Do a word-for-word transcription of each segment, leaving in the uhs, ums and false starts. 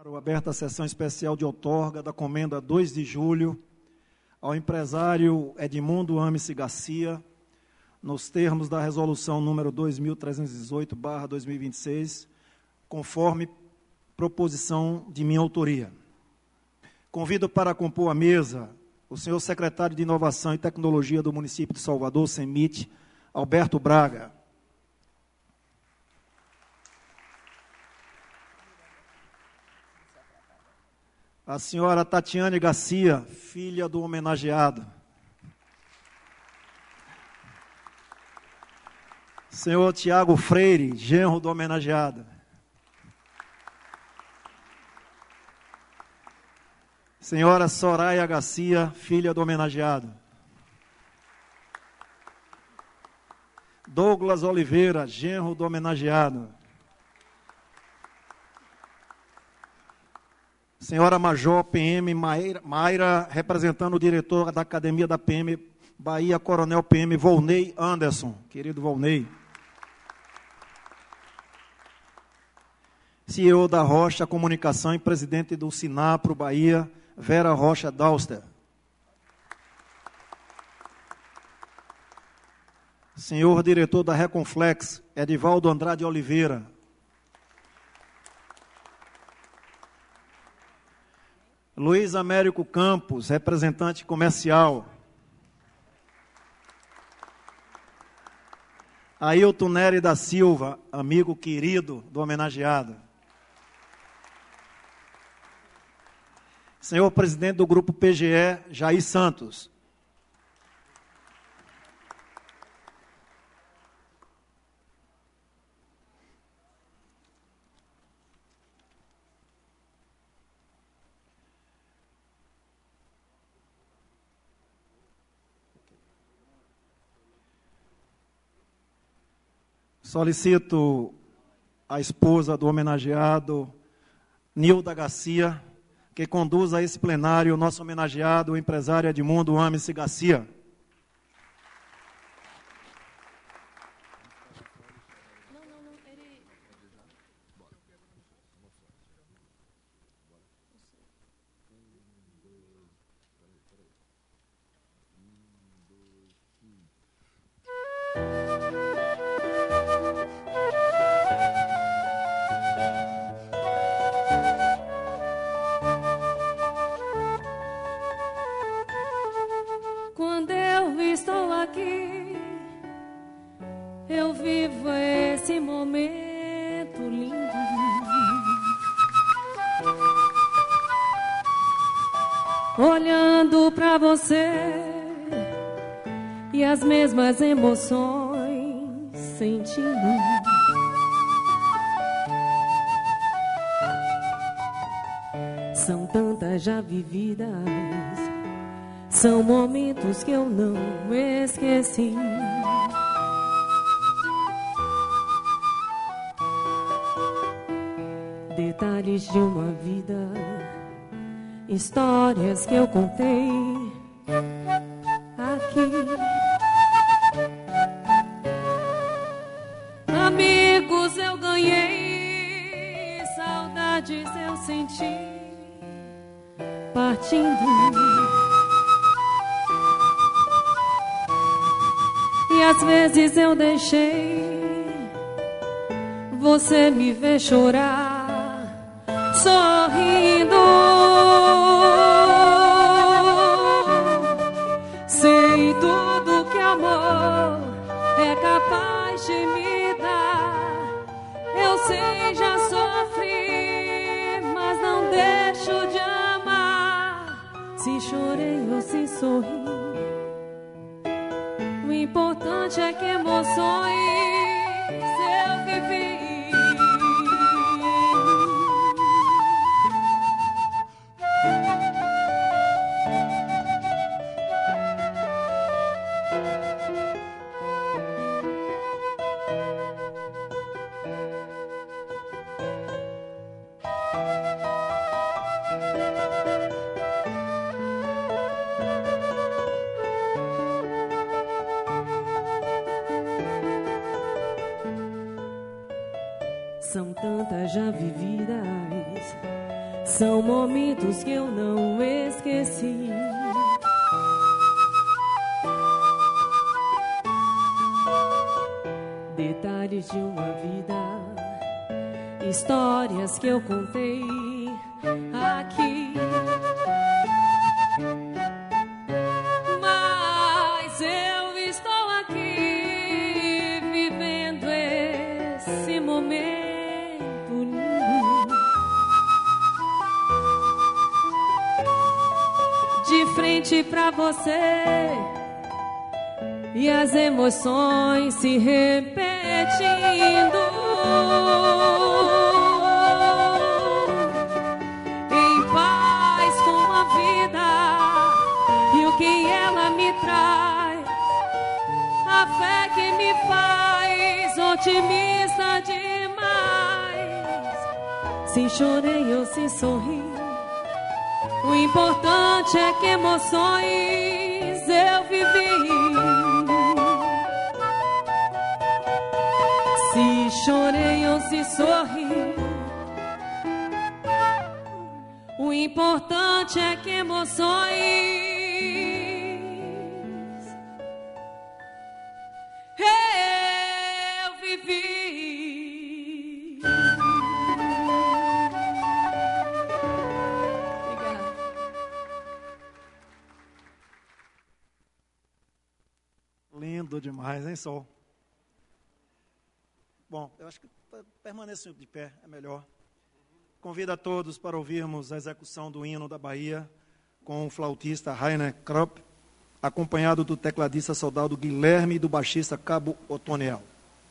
Aberta a sessão especial de outorga da Comenda dois de julho ao empresário Edmundo Amice Garcia, nos termos da resolução número dois mil trezentos e dezoito barra dois mil e vinte e seis, conforme proposição de minha autoria. Convido para compor a mesa o senhor secretário de Inovação e Tecnologia do município de Salvador, CEMIT, Alberto Braga. A senhora Tatiane Garcia, filha do homenageado. Senhor Tiago Freire, genro do homenageado. Senhora Soraya Garcia, filha do homenageado. Douglas Oliveira, genro do homenageado. Senhora Major P M Mayra, Mayra, representando o diretor da Academia da P M Bahia, Coronel P M Volney Anderson, querido Volney. C E O da Rocha Comunicação e presidente do Sinapro Bahia, Vera Rocha Dauster. Senhor diretor da Reconflex, Edivaldo Andrade Oliveira. Luiz Américo Campos, representante comercial. Ailton Nery da Silva, amigo querido do homenageado. Senhor presidente do Grupo P G E, Jair Santos. Solicito a esposa do homenageado, Nilda Garcia, que conduza esse plenário o nosso homenageado, o empresário Edmundo Amice Garcia. Eu vivo esse momento lindo. Olhando pra você e as mesmas emoções sentindo. São tantas já vividas, são momentos que eu não esqueci. Detalhes de uma vida, histórias que eu contei aqui. Amigos eu ganhei, saudades eu senti partindo. E às vezes eu deixei você me ver chorar sorrindo. Sei tudo que amor é capaz de me dar. Eu sei, já sofri, mas não deixo de amar. Se chorei ou se sorri, o importante é que emoções eu vivi. São tantas já vividas, São momentos que eu não esqueci. Detalhes de uma vida, histórias que eu contei aqui. Mas eu estou aqui vivendo esse momento lindo, de frente pra você, e as emoções se repetindo. Em paz com a vida e o que ela me traz, a fé que me faz otimista demais. Se chorei ou se sorri, o importante é que emoções eu vivi. Se chorei ou se sorri, o importante é que emoções eu vivi. Obrigada. Lindo demais, hein, Sol? Bom, eu acho que permaneça de pé, é melhor. Convido a todos para ouvirmos a execução do hino da Bahia com o flautista Rainer Krupp, acompanhado do tecladista soldado Guilherme e do baixista Cabo Otoniel.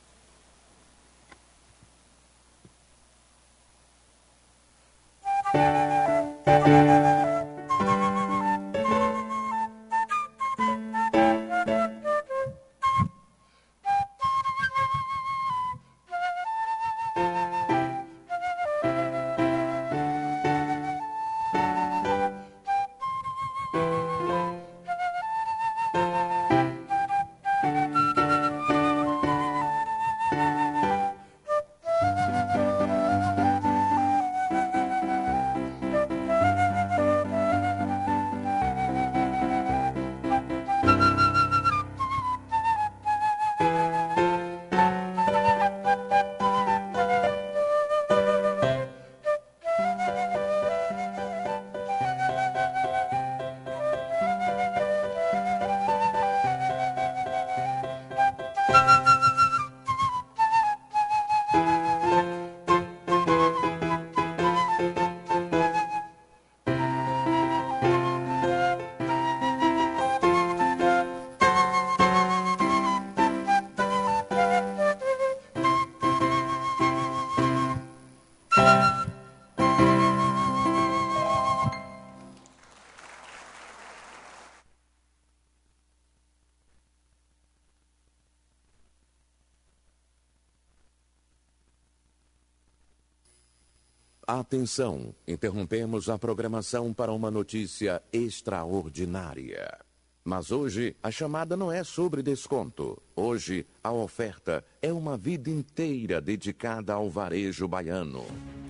Atenção, interrompemos a programação para uma notícia extraordinária. Mas hoje a chamada não é sobre desconto. Hoje a oferta é uma vida inteira dedicada ao varejo baiano.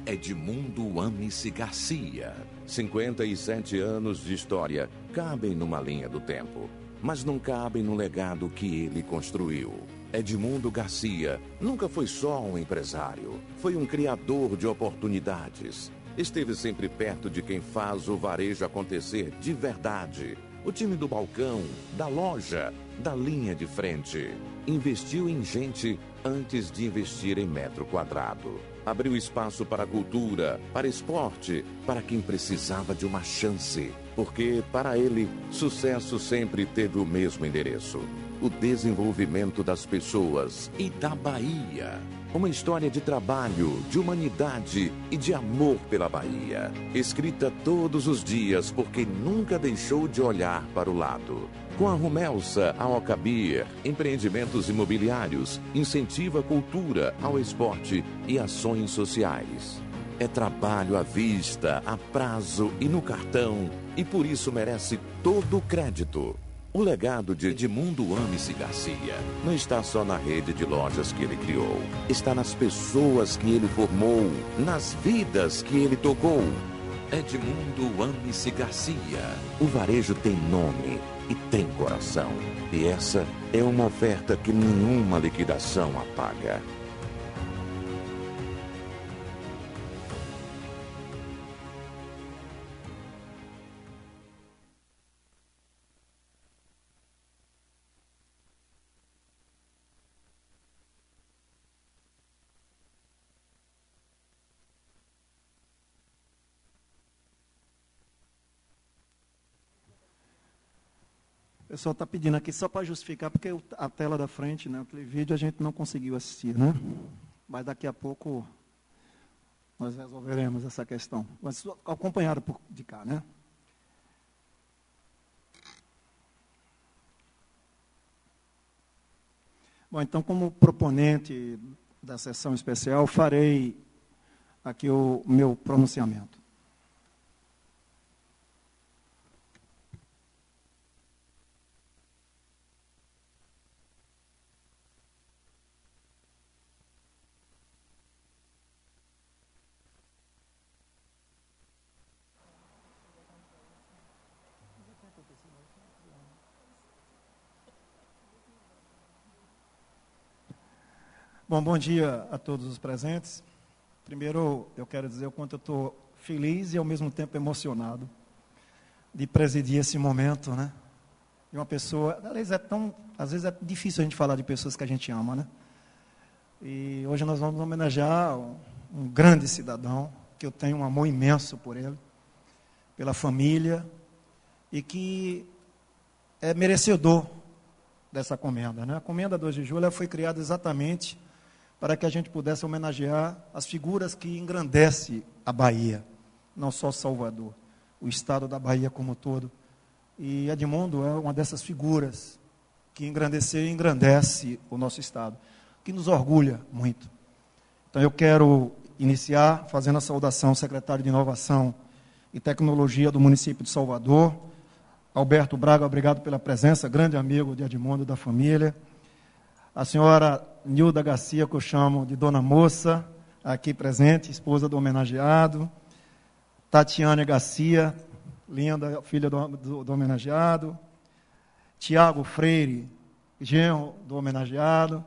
Edmundo Amici Garcia. cinquenta e sete anos de história cabem numa linha do tempo, mas não cabem no legado que ele construiu. Edmundo Garcia nunca foi só um empresário, foi um criador de oportunidades. Esteve sempre perto de quem faz o varejo acontecer de verdade. O time do balcão, da loja, da linha de frente. Investiu em gente antes de investir em metro quadrado. Abriu espaço para a cultura, para esporte, para quem precisava de uma chance. Porque, para ele, sucesso sempre teve o mesmo endereço: o desenvolvimento das pessoas e da Bahia. Uma história de trabalho, de humanidade e de amor pela Bahia. Escrita todos os dias por quem nunca deixou de olhar para o lado. Com a Rumelsa, a Ocabir, empreendimentos imobiliários, incentiva a cultura, ao esporte e ações sociais. É trabalho à vista, a prazo e no cartão, e por isso merece todo o crédito. O legado de Edmundo Amici Garcia não está só na rede de lojas que ele criou. Está nas pessoas que ele formou, nas vidas que ele tocou. Edmundo Amice Garcia. O varejo tem nome e tem coração. E essa é uma oferta que nenhuma liquidação apaga. O pessoal está pedindo aqui só para justificar, porque a tela da frente, né, aquele vídeo a gente não conseguiu assistir, né? Mas daqui a pouco nós resolveremos essa questão. Mas acompanhado por de cá, né? Bom, então, como proponente da sessão especial, farei aqui o meu pronunciamento. Bom, bom dia a todos os presentes. Primeiro, eu quero dizer o quanto eu estou feliz e, ao mesmo tempo, emocionado de presidir esse momento, né? De uma pessoa... Às vezes, é tão, às vezes é difícil a gente falar de pessoas que a gente ama, né? E hoje nós vamos homenagear um, um grande cidadão, que eu tenho um amor imenso por ele, pela família, e que é merecedor dessa comenda, né? A Comenda dois de Julho foi criada exatamente para que a gente pudesse homenagear as figuras que engrandecem a Bahia, não só Salvador, o estado da Bahia como um todo. E Edmundo é uma dessas figuras que engrandeceu e engrandece o nosso estado, que nos orgulha muito. Então eu quero iniciar fazendo a saudação ao secretário de Inovação e Tecnologia do município de Salvador, Alberto Braga, obrigado pela presença, grande amigo de Edmundo e da família. A senhora Nilda Garcia, que eu chamo de Dona Moça, aqui presente, esposa do homenageado. Tatiane Garcia, linda, filha do, do, do homenageado. Tiago Freire, genro do homenageado.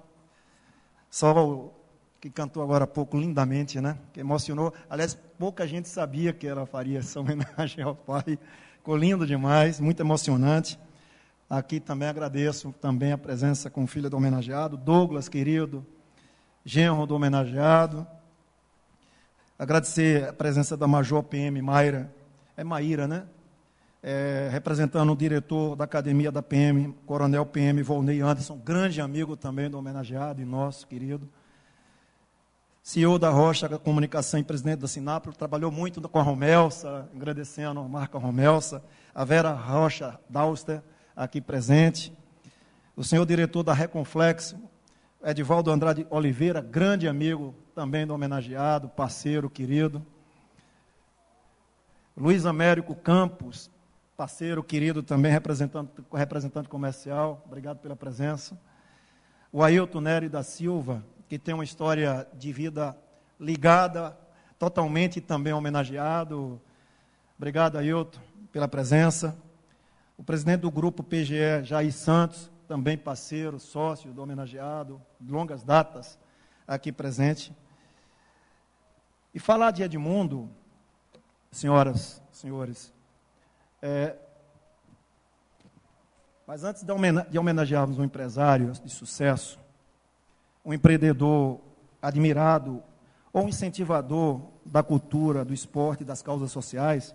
Só o que cantou agora há pouco lindamente, né? Que emocionou. Aliás, pouca gente sabia que ela faria essa homenagem ao pai. Ficou lindo demais, muito emocionante. Aqui também agradeço também a presença com o filho do homenageado, Douglas, querido, genro do homenageado. Agradecer a presença da Major P M Mayra, é Maíra, né? É, representando o diretor da Academia da P M, Coronel P M Volney Anderson, grande amigo também do homenageado e nosso querido. C E O da Rocha Comunicação e presidente da Sinapro, trabalhou muito com a Romelsa, agradecendo a marca Romelsa, a Vera Rocha Dauster, aqui presente, o senhor diretor da Reconflexo, Edivaldo Andrade Oliveira, grande amigo também do homenageado, parceiro querido, Luiz Américo Campos, parceiro querido também, representante, representante comercial, obrigado pela presença, o Ailton Nery da Silva, que tem uma história de vida ligada totalmente também homenageado, obrigado Ailton pela presença, o presidente do grupo P G E, Jair Santos, também parceiro, sócio do homenageado, longas datas aqui presente. E falar de Edmundo, senhoras, senhores, é, mas antes de, homena- de homenagearmos um empresário de sucesso, um empreendedor admirado, ou um incentivador da cultura, do esporte e das causas sociais,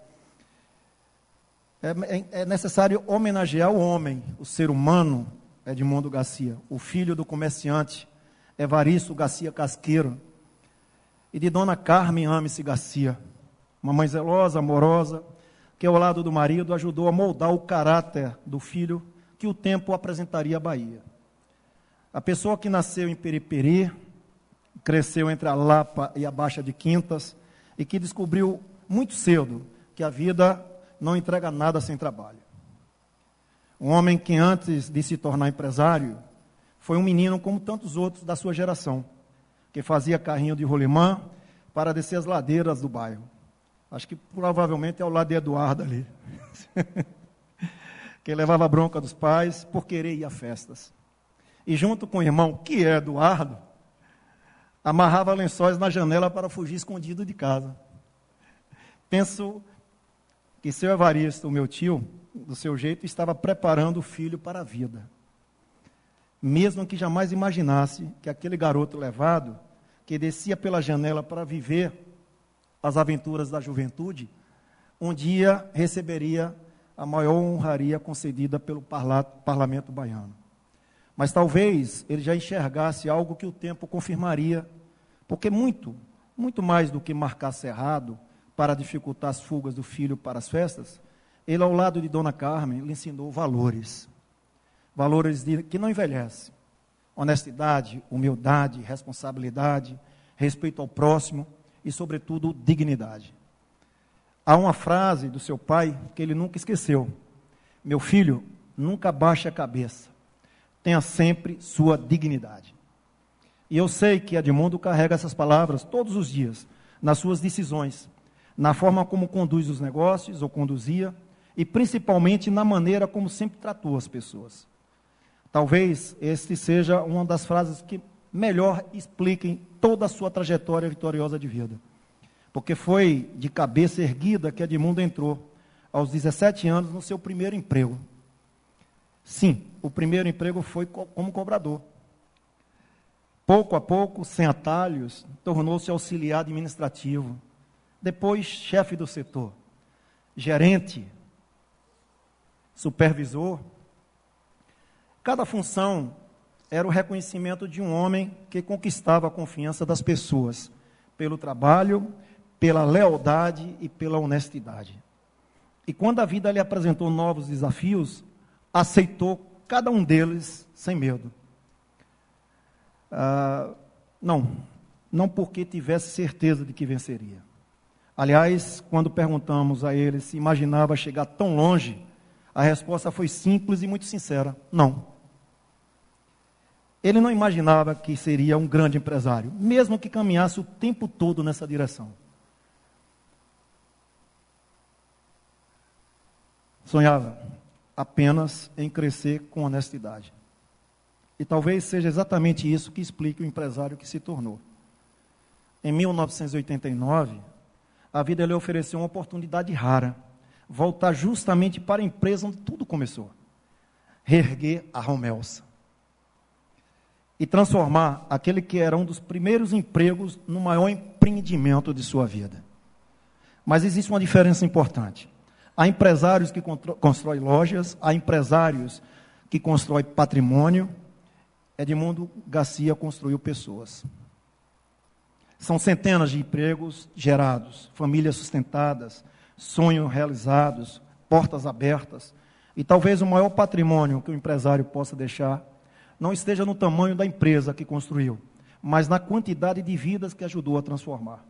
É, é necessário homenagear o homem, o ser humano, Edmundo Garcia, o filho do comerciante Evaristo Garcia Casqueiro e de Dona Carmen Amice Garcia, uma mãe zelosa, amorosa, que ao lado do marido ajudou a moldar o caráter do filho que o tempo apresentaria à Bahia. A pessoa que nasceu em Periperi, cresceu entre a Lapa e a Baixa de Quintas e que descobriu muito cedo que a vida não entrega nada sem trabalho. Um homem que antes de se tornar empresário, foi um menino como tantos outros da sua geração, que fazia carrinho de rolimã para descer as ladeiras do bairro. Acho que provavelmente é ao lado de Eduardo ali. Que levava bronca dos pais por querer ir a festas. E junto com o irmão, que é Eduardo, amarrava lençóis na janela para fugir escondido de casa. Penso que seu Evaristo, o meu tio, do seu jeito, estava preparando o filho para a vida. Mesmo que jamais imaginasse que aquele garoto levado, que descia pela janela para viver as aventuras da juventude, um dia receberia a maior honraria concedida pelo parla- parlamento baiano. Mas talvez ele já enxergasse algo que o tempo confirmaria, porque muito, muito mais do que marcar cerrado para dificultar as fugas do filho para as festas, ele, ao lado de Dona Carmen, lhe ensinou valores. Valores de, que não envelhecem. Honestidade, humildade, responsabilidade, respeito ao próximo e, sobretudo, dignidade. Há uma frase do seu pai que ele nunca esqueceu. Meu filho, nunca baixe a cabeça. Tenha sempre sua dignidade. E eu sei que Edmundo carrega essas palavras todos os dias, nas suas decisões, na forma como conduz os negócios, ou conduzia, e principalmente na maneira como sempre tratou as pessoas. Talvez este seja uma das frases que melhor expliquem toda a sua trajetória vitoriosa de vida. Porque foi de cabeça erguida que Edmundo entrou, aos dezessete anos, no seu primeiro emprego. Sim, o primeiro emprego foi co- como cobrador. Pouco a pouco, sem atalhos, tornou-se auxiliar administrativo. Depois, chefe do setor, gerente, supervisor. Cada função era o reconhecimento de um homem que conquistava a confiança das pessoas, pelo trabalho, pela lealdade e pela honestidade. E quando a vida lhe apresentou novos desafios, aceitou cada um deles sem medo. Ah, não, não porque tivesse certeza de que venceria. Aliás, quando perguntamos a ele se imaginava chegar tão longe, a resposta foi simples e muito sincera: não. Ele não imaginava que seria um grande empresário, mesmo que caminhasse o tempo todo nessa direção. Sonhava apenas em crescer com honestidade. E talvez seja exatamente isso que explique o empresário que se tornou. Em mil novecentos e oitenta e nove, a vida lhe ofereceu uma oportunidade rara, voltar justamente para a empresa onde tudo começou, reerguer a Romelsa e transformar aquele que era um dos primeiros empregos no maior empreendimento de sua vida. Mas existe uma diferença importante. Há empresários que constroem lojas, há empresários que constroem patrimônio. Edmundo Garcia construiu pessoas. São centenas de empregos gerados, famílias sustentadas, sonhos realizados, portas abertas. E talvez o maior patrimônio que o empresário possa deixar não esteja no tamanho da empresa que construiu, mas na quantidade de vidas que ajudou a transformar.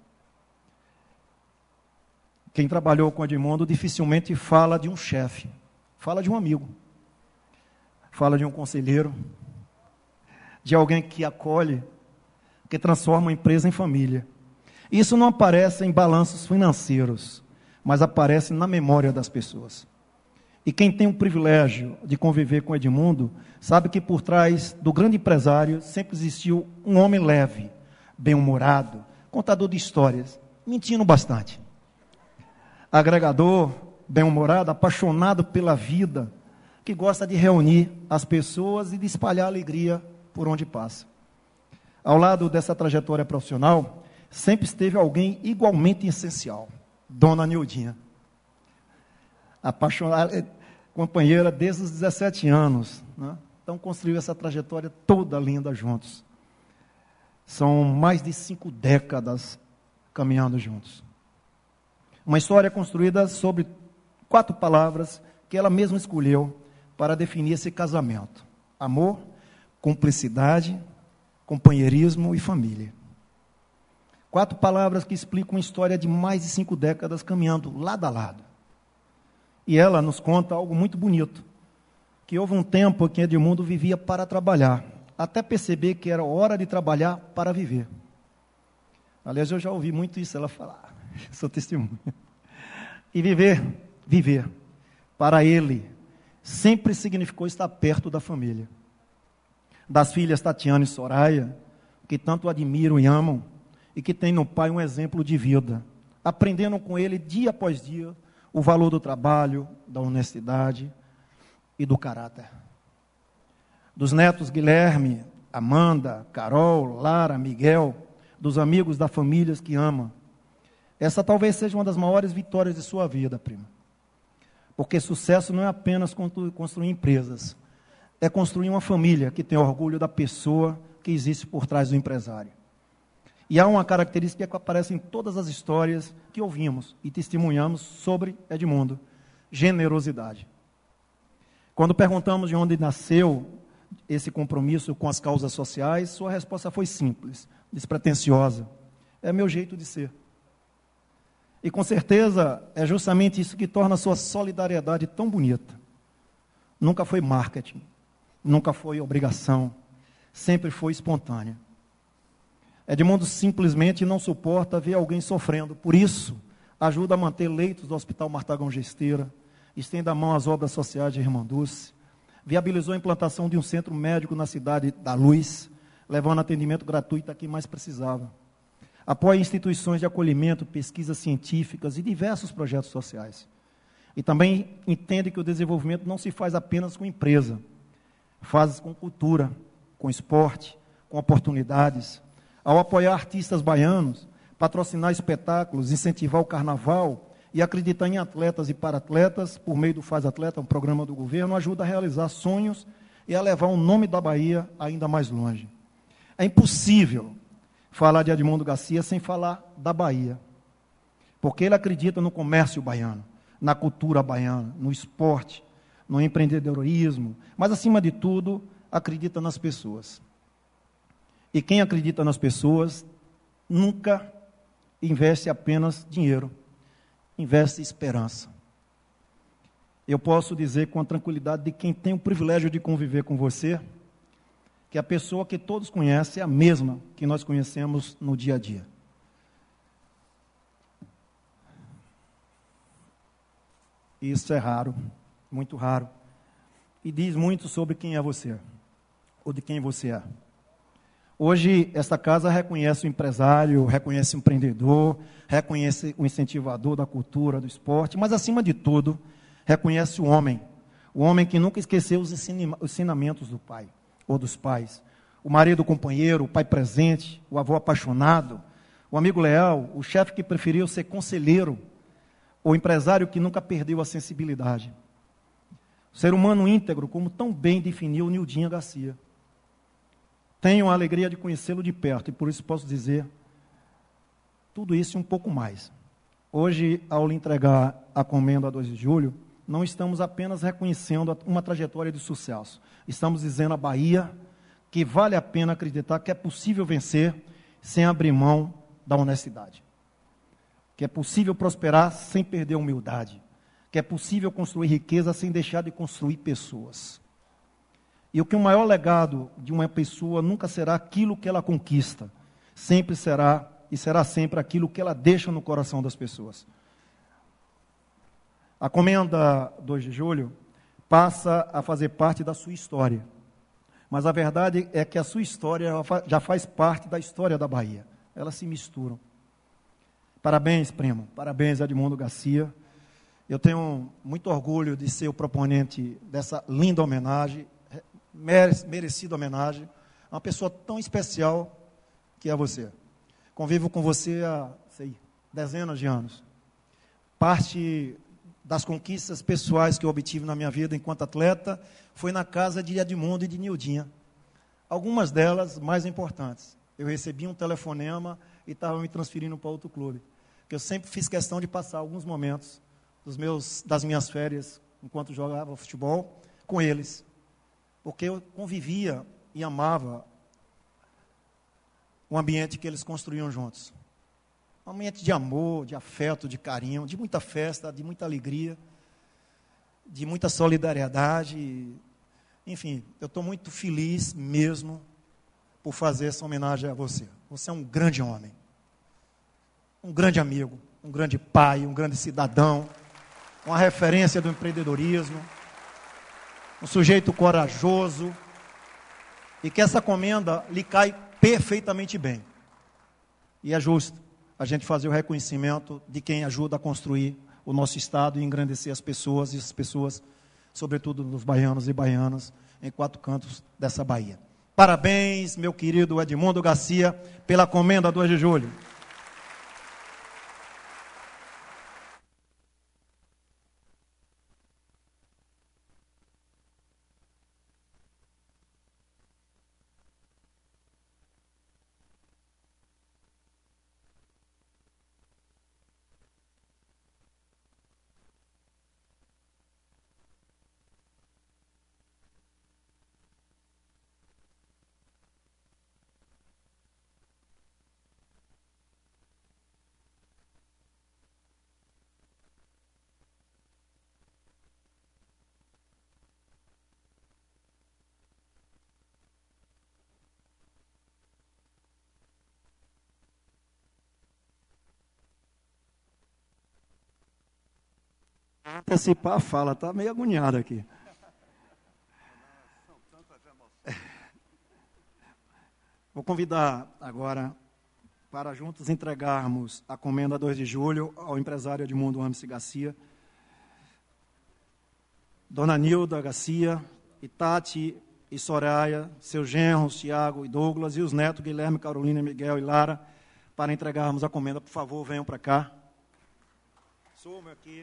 Quem trabalhou com Edmundo dificilmente fala de um chefe, fala de um amigo, fala de um conselheiro, de alguém que acolhe, que transforma a empresa em família. Isso não aparece em balanços financeiros, mas aparece na memória das pessoas. E quem tem o privilégio de conviver com Edmundo, sabe que por trás do grande empresário sempre existiu um homem leve, bem-humorado, contador de histórias, mentindo bastante. Agregador, bem-humorado, apaixonado pela vida, que gosta de reunir as pessoas e de espalhar alegria por onde passa. Ao lado dessa trajetória profissional, sempre esteve alguém igualmente essencial, Dona Nildinha. Apaixonada, companheira desde os dezessete anos, né? Então construiu essa trajetória toda linda juntos. São mais de cinco décadas caminhando juntos. Uma história construída sobre quatro palavras que ela mesma escolheu para definir esse casamento: amor, cumplicidade, companheirismo e família. Quatro palavras que explicam uma história de mais de cinco décadas caminhando lado a lado. E ela nos conta algo muito bonito, que houve um tempo que Edmundo vivia para trabalhar, até perceber que era hora de trabalhar para viver. Aliás, eu já ouvi muito isso ela falar, sou testemunha. E viver, viver, para ele, sempre significou estar perto da família. Das filhas Tatiana e Soraya, que tanto admiram e amam, e que têm no pai um exemplo de vida, aprendendo com ele dia após dia o valor do trabalho, da honestidade e do caráter. Dos netos Guilherme, Amanda, Carol, Lara, Miguel, dos amigos da família que ama. Essa talvez seja uma das maiores vitórias de sua vida, prima. Porque sucesso não é apenas construir empresas, é construir uma família que tem orgulho da pessoa que existe por trás do empresário. E há uma característica que aparece em todas as histórias que ouvimos e testemunhamos sobre Edmundo: generosidade. Quando perguntamos de onde nasceu esse compromisso com as causas sociais, sua resposta foi simples, despretensiosa: é meu jeito de ser. E com certeza é justamente isso que torna a sua solidariedade tão bonita. Nunca foi marketing, nunca foi obrigação, sempre foi espontânea. Edmundo simplesmente não suporta ver alguém sofrendo, por isso ajuda a manter leitos do Hospital Martagão Gesteira, estende a mão às obras sociais de Irmanduz, viabilizou a implantação de um centro médico na cidade da Luz, levando atendimento gratuito a quem mais precisava. Apoia instituições de acolhimento, pesquisas científicas e diversos projetos sociais. E também entende que o desenvolvimento não se faz apenas com empresa, faz com cultura, com esporte, com oportunidades. Ao apoiar artistas baianos, patrocinar espetáculos, incentivar o carnaval e acreditar em atletas e para-atletas, por meio do Faz Atleta, um programa do governo, ajuda a realizar sonhos e a levar o nome da Bahia ainda mais longe. É impossível falar de Edmundo Garcia sem falar da Bahia, porque ele acredita no comércio baiano, na cultura baiana, no esporte, no empreendedorismo, mas, acima de tudo, acredita nas pessoas. E quem acredita nas pessoas nunca investe apenas dinheiro, investe esperança. Eu posso dizer com a tranquilidade de quem tem o privilégio de conviver com você, que a pessoa que todos conhecem é a mesma que nós conhecemos no dia a dia. Isso é raro, muito raro. E diz muito sobre quem é você, ou de quem você é. Hoje, esta casa reconhece o empresário, reconhece o empreendedor, reconhece o incentivador da cultura, do esporte, mas, acima de tudo, reconhece o homem. O homem que nunca esqueceu os ensinamentos do pai ou dos pais. O marido, o companheiro, o pai presente, o avô apaixonado, o amigo leal, o chefe que preferiu ser conselheiro, o empresário que nunca perdeu a sensibilidade. O ser humano íntegro, como tão bem definiu Nildinha Garcia. Tenho a alegria de conhecê-lo de perto e por isso posso dizer tudo isso e um pouco mais. Hoje, ao lhe entregar a comenda a dois de julho, não estamos apenas reconhecendo uma trajetória de sucesso. Estamos dizendo à Bahia que vale a pena acreditar que é possível vencer sem abrir mão da honestidade. Que é possível prosperar sem perder a humildade. Que é possível construir riqueza sem deixar de construir pessoas. E o que o maior legado de uma pessoa nunca será aquilo que ela conquista, sempre será e será sempre aquilo que ela deixa no coração das pessoas. A comenda dois de julho passa a fazer parte da sua história, mas a verdade é que a sua história já faz parte da história da Bahia, elas se misturam. Parabéns, primo, parabéns, Edmundo Garcia. Eu tenho muito orgulho de ser o proponente dessa linda homenagem, merecida homenagem, a uma pessoa tão especial que é você. Convivo com você há, sei, dezenas de anos. Parte das conquistas pessoais que eu obtive na minha vida enquanto atleta foi na casa de Edmundo e de Nildinha. Algumas delas mais importantes. Eu recebi um telefonema e estava me transferindo para outro clube. Que eu sempre fiz questão de passar alguns momentos dos meus, das minhas férias, enquanto jogava futebol, com eles. Porque eu convivia e amava o ambiente que eles construíam juntos. Um ambiente de amor, de afeto, de carinho, de muita festa, de muita alegria, de muita solidariedade. Enfim, eu estou muito feliz mesmo por fazer essa homenagem a você. Você é um grande homem, um grande amigo, um grande pai, um grande cidadão. uma referência do empreendedorismo, um sujeito corajoso, e que essa comenda lhe cai perfeitamente bem. E é justo a gente fazer o reconhecimento de quem ajuda a construir o nosso Estado e engrandecer as pessoas, e as pessoas, sobretudo nos baianos e baianas, em quatro cantos dessa Bahia. Parabéns, meu querido Edmundo Garcia, pela comenda dois de julho. Antecipar a fala, está meio agoniado aqui. Vou convidar agora para juntos entregarmos a comenda dois de julho ao empresário Edmundo Amice Garcia, Dona Nilda Garcia, e Tati e Soraya, seus genros, Tiago e Douglas, e os netos Guilherme, Carolina, Miguel e Lara, para entregarmos a comenda. Por favor, venham para cá. Sumo aqui.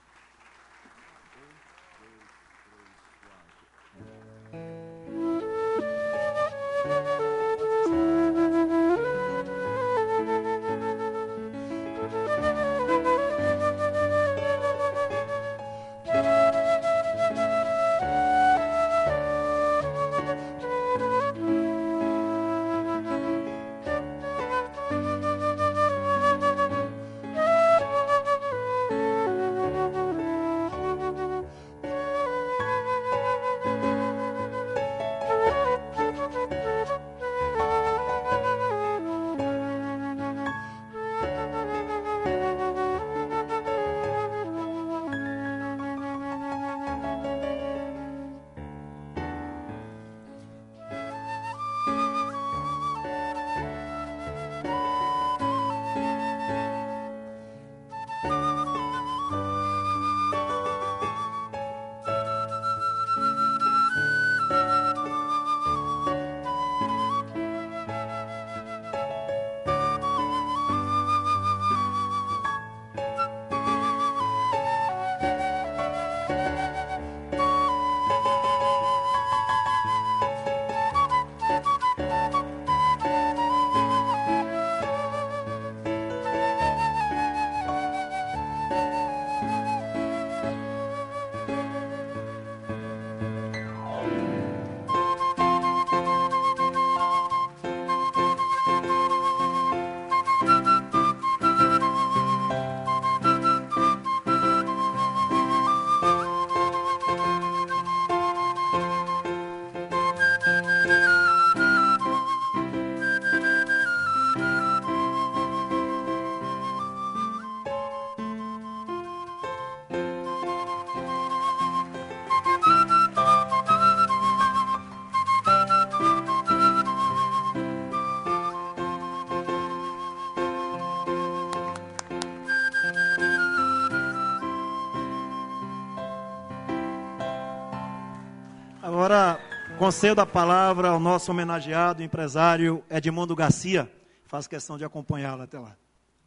Agora, concedo a palavra ao nosso homenageado, empresário Edmundo Garcia. Faço questão de acompanhá-lo até lá.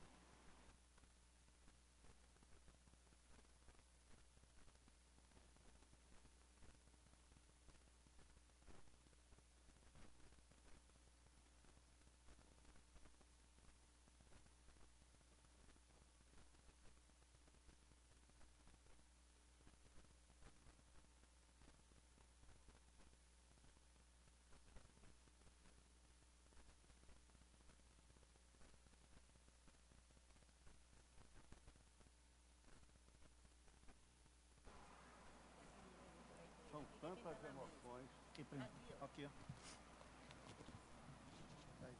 Tantas emoções. Aqui, aqui.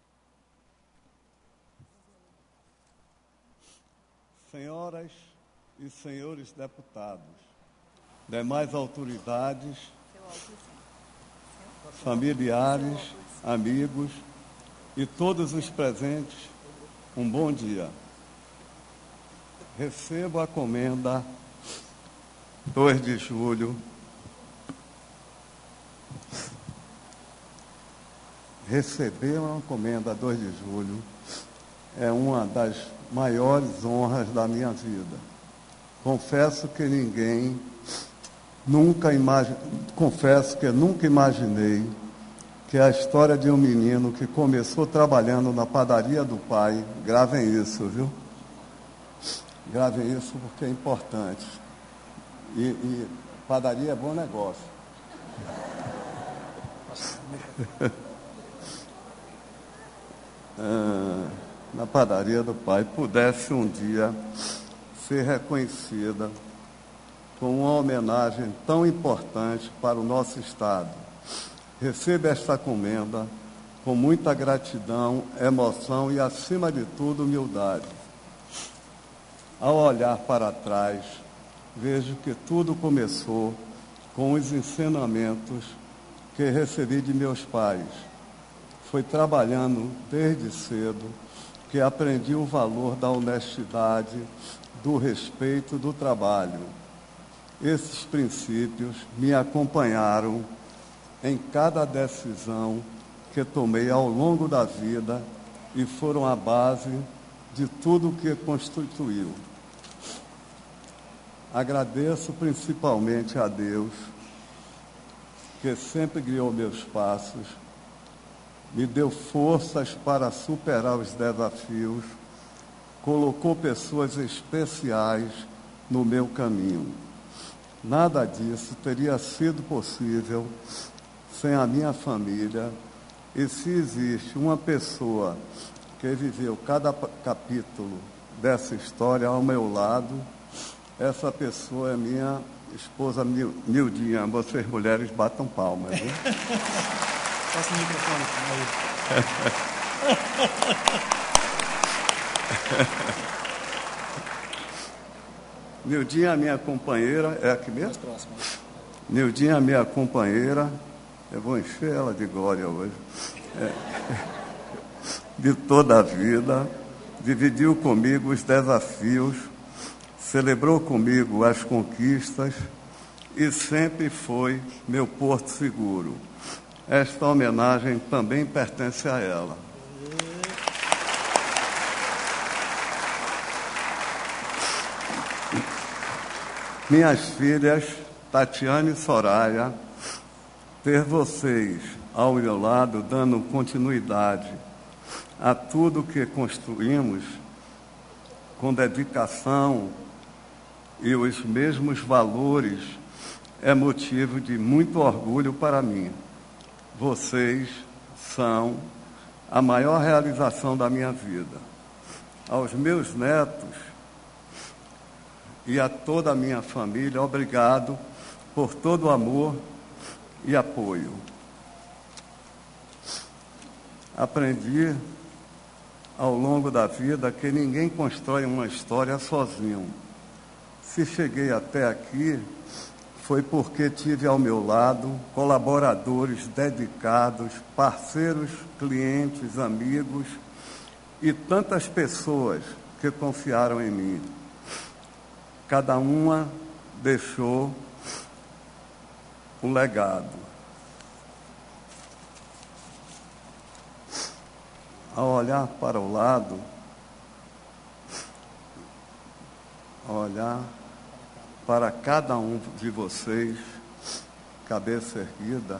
Senhoras e senhores deputados, demais autoridades, familiares, amigos e todos os presentes, um bom dia. Recebo a comenda dois de julho, receber uma comenda dois de julho é uma das maiores honras da minha vida. Confesso que ninguém nunca imagi... confesso que nunca imaginei que a história de um menino que começou trabalhando na padaria do pai, gravem isso, viu? Gravem isso porque é importante. E, e padaria é bom negócio. ah, na padaria do pai, pudesse um dia ser reconhecida com uma homenagem tão importante para o nosso Estado. Receba esta comenda com muita gratidão, emoção e, acima de tudo, humildade. Ao olhar para trás, vejo que tudo começou com os ensinamentos que recebi de meus pais. Foi trabalhando desde cedo que aprendi o valor da honestidade, do respeito, do trabalho. Esses princípios me acompanharam em cada decisão que tomei ao longo da vida e foram a base de tudo o que constituiu. Agradeço principalmente a Deus, que sempre guiou meus passos, me deu forças para superar os desafios, colocou pessoas especiais no meu caminho. Nada disso teria sido possível sem a minha família, e se existe uma pessoa que viveu cada capítulo dessa história ao meu lado, essa pessoa é minha esposa Nildinha. Vocês mulheres batam palmas, viu? Passa o microfone aí. Nildinha, minha companheira, é aqui mesmo? Mais próximo. Nildinha, minha companheira, eu vou encher ela de glória hoje, é, de toda a vida, dividiu comigo os desafios, celebrou comigo as conquistas e sempre foi meu porto seguro. Esta homenagem também pertence a ela. Minhas filhas, Tatiane e Soraya, ter vocês ao meu lado, dando continuidade a tudo que construímos com dedicação e os mesmos valores, é motivo de muito orgulho para mim. Vocês são a maior realização da minha vida. Aos meus netos e a toda a minha família, obrigado por todo o amor e apoio. Aprendi ao longo da vida que ninguém constrói uma história sozinho. Se cheguei até aqui, foi porque tive ao meu lado colaboradores dedicados, parceiros, clientes, amigos e tantas pessoas que confiaram em mim. Cada uma deixou um legado. Ao olhar para o lado, ao olhar para cada um de vocês, cabeça erguida,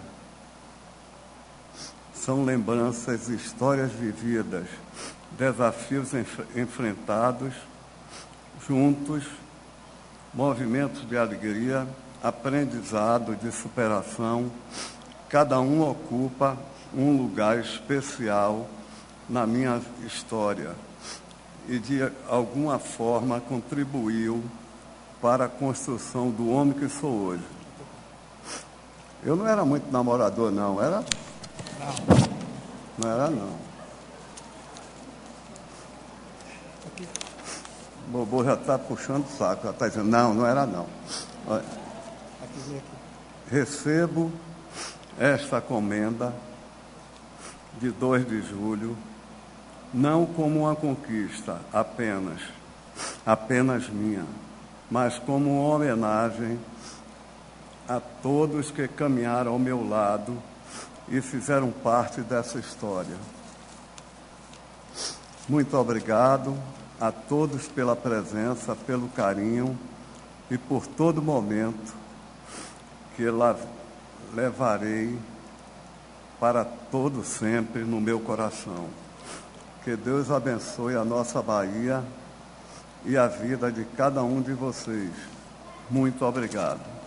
são lembranças, histórias vividas, desafios enf- enfrentados, juntos, movimentos de alegria, aprendizado, de superação. Cada um ocupa um lugar especial na minha história e, de alguma forma, contribuiu para a construção do homem que sou hoje. Eu não era muito namorador, não. Era? Não. Não era, não. O Bobô já está puxando o saco, já está dizendo, não, não era não. Olha, recebo esta comenda de dois de julho, não como uma conquista apenas, apenas minha, mas como uma homenagem a todos que caminharam ao meu lado e fizeram parte dessa história. Muito obrigado a todos pela presença, pelo carinho e por todo momento que levarei para todo sempre no meu coração. Que Deus abençoe a nossa Bahia e a vida de cada um de vocês. Muito obrigado.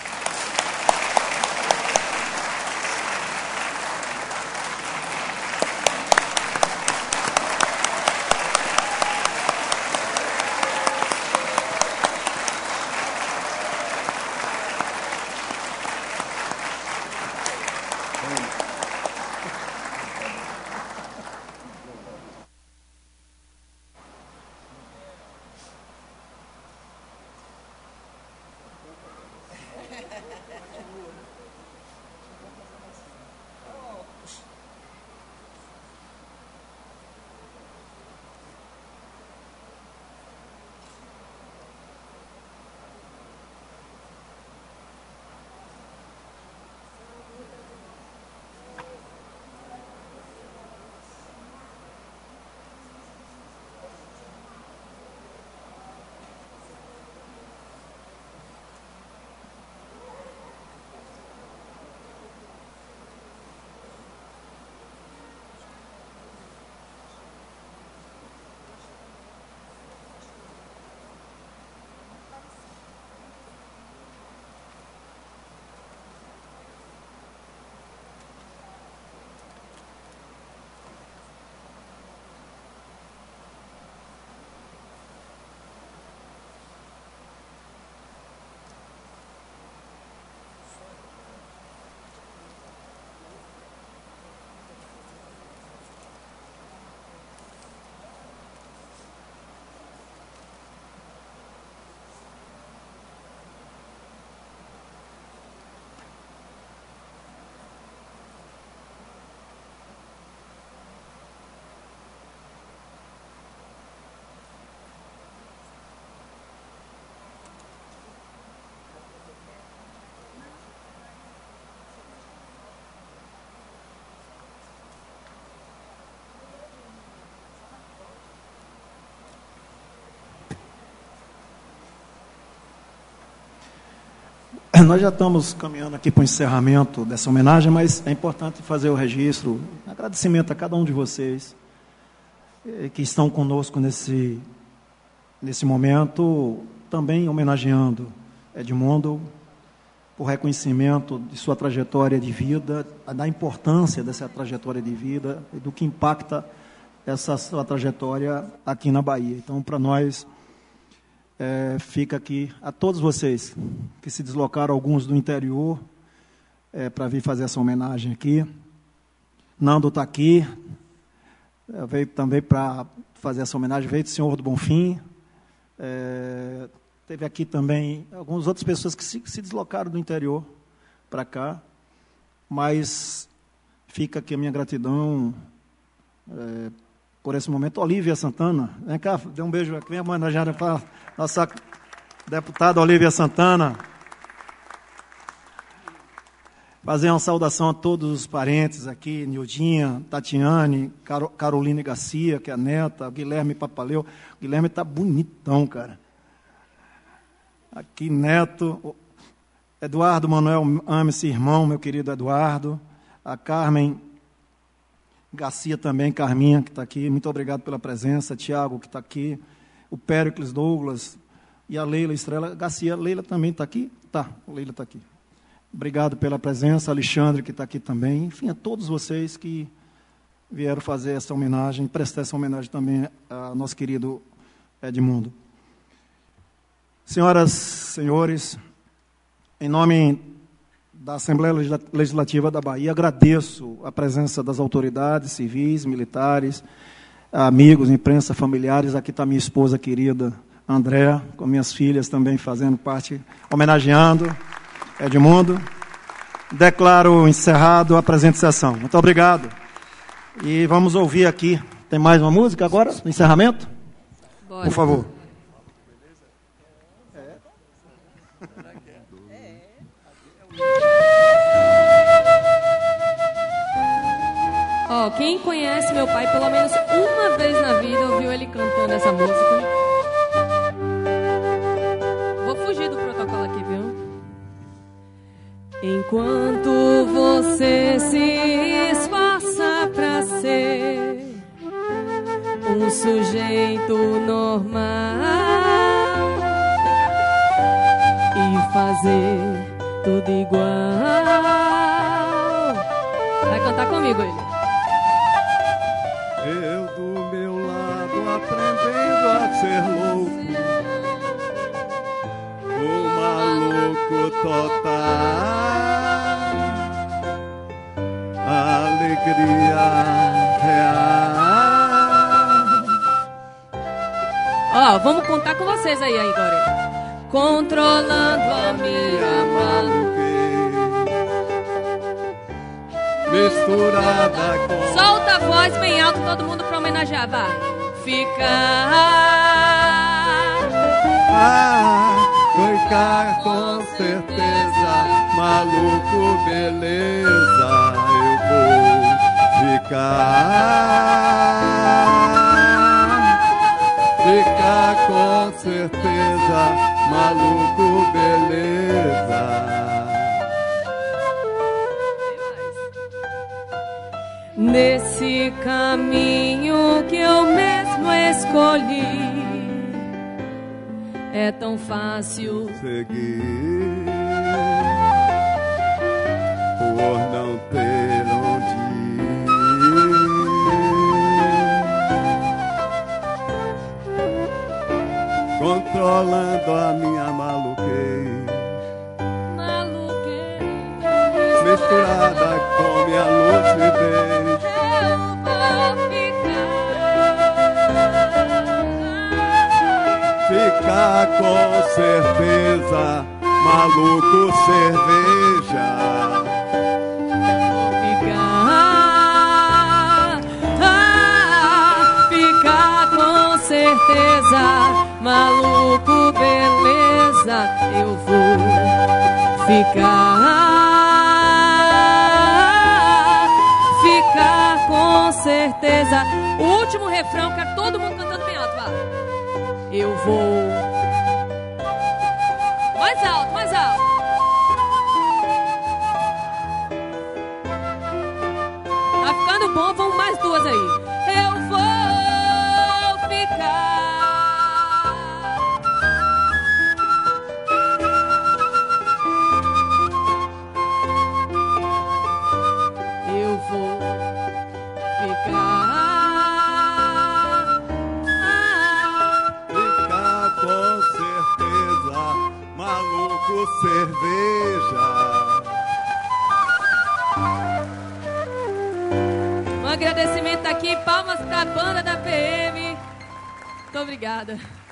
Nós já estamos caminhando aqui para o encerramento dessa homenagem, mas é importante fazer o registro, agradecimento a cada um de vocês que estão conosco nesse, nesse momento, também homenageando Edmundo, por reconhecimento de sua trajetória de vida, da importância dessa trajetória de vida e do que impacta essa sua trajetória aqui na Bahia. Então, para nós, é, fica aqui a todos vocês que se deslocaram, alguns do interior, é, para vir fazer essa homenagem aqui. Nando está aqui, veio também para fazer essa homenagem, veio do Senhor do Bonfim. É, teve aqui também algumas outras pessoas que se, se deslocaram do interior para cá, mas fica aqui a minha gratidão é, por esse momento. Olívia Santana, vem cá, dê um beijo aqui, vem homenagear para a nossa deputada Olívia Santana. Fazer uma saudação a todos os parentes aqui, Nildinha, Tatiane, Caro, Caroline Garcia, que é a neta, Guilherme Papaleu. O Guilherme está bonitão, cara. Aqui, neto, Eduardo Manuel Ames, irmão, meu querido Eduardo. A Carmen Garcia também, Carminha, que está aqui. Muito obrigado pela presença. Tiago, que está aqui. O Péricles Douglas e a Leila Estrela Garcia. Leila também está aqui? Tá, a Leila está aqui. Obrigado pela presença, Alexandre, que está aqui também. Enfim, a todos vocês que vieram fazer essa homenagem, prestar essa homenagem também ao nosso querido Edmundo. Senhoras, senhores, em nome da Assembleia Legislativa da Bahia, agradeço a presença das autoridades civis, militares, amigos, imprensa, familiares. Aqui está minha esposa querida, Andréa, com minhas filhas também fazendo parte, homenageando Edmundo. Declaro encerrado a presente sessão. Muito obrigado. E vamos ouvir aqui. Tem mais uma música agora, no encerramento? Bora. Por favor. Ó, quem conhece meu pai pelo menos uma vez na vida ouviu ele cantando essa música. Vou fugir do protocolo aqui, viu? Enquanto você se esforça pra ser um sujeito normal e fazer tudo igual. Vai cantar comigo ele. Eu do meu lado aprendendo a ser louco, o maluco total, a alegria real. Ó, vamos contar com vocês aí agora. Controlando a minha maluquez, misturada com... Solta a voz bem alto, todo mundo pra homenagear, vai. Ficar. Ah, ficar com certeza, maluco, beleza, eu vou ficar. Ficar com certeza, maluco, beleza. Nesse caminho que eu mesmo escolhi, é tão fácil seguir, por não ter onde ir, controlando a minha maluquez, maluquez, misturada com minha lucidez. Ficar com certeza, maluco, cerveja. Ficar, ah, ficar com certeza, maluco, beleza. Eu vou ficar, ficar com certeza. O último refrão, quero todo mundo cantando bem alto, vai. Eu vou. Mais alto, mais alto. Tá ficando bom, vamos mais duas aí. Eu vou ficar. Eu vou ficar. Maluco, cerveja. Um agradecimento aqui, palmas para a banda da P M. Muito obrigada.